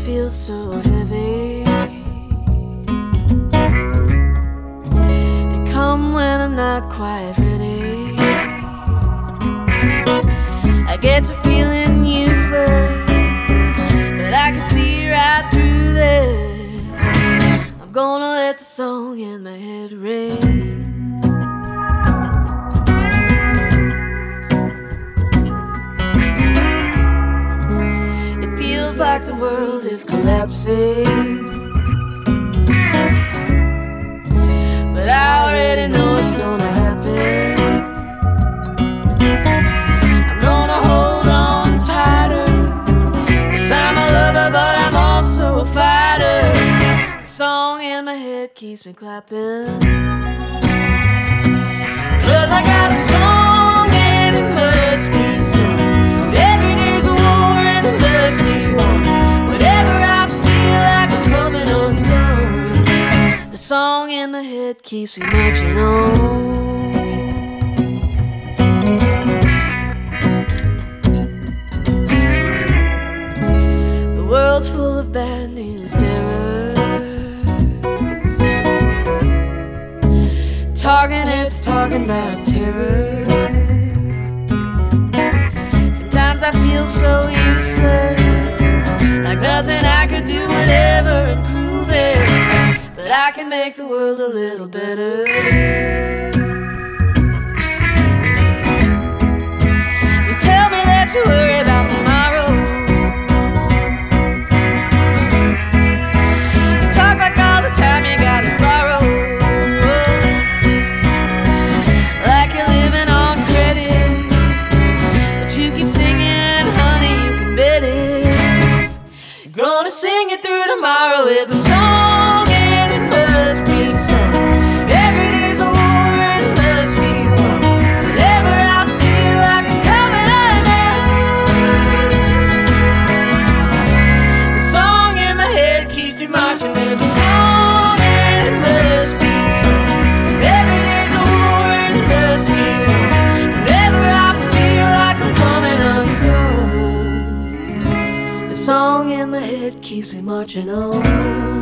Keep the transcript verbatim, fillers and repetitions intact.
feel so heavy. They come when I'm not quite ready. I get to feeling useless, but I can see right through this. I'm gonna let the song in my head ring. Like the world is collapsing, but I already know it's gonna happen. I'm gonna hold on tighter, 'cause I'm a lover but I'm also a fighter. The song in my head keeps me clapping, 'cause I got a song and it must be sung. Every day's a war and it must be won. Whenever I feel like I'm coming undone, the song in my head keeps me marching on. The world's full of bad news bearers, talking, it's talking about terror. Sometimes I feel so useless, like nothing I could do would ever improve it. But I can make the world a little better. You tell me that you worry about tomorrow. You talk like all the time you got is borrowed, like you're living on credit, but you keep singing, honey, you can bet it. You're gonna sing it through tomorrow with a song, and it must be sung. Every day's a war and it must be won. Whenever I feel like I'm coming undone, the song in my head keeps me marching. There's a song and it must be sung. Every day's a war and it must be won. Whenever I feel like I'm coming undone, the song in my head keeps me marching on.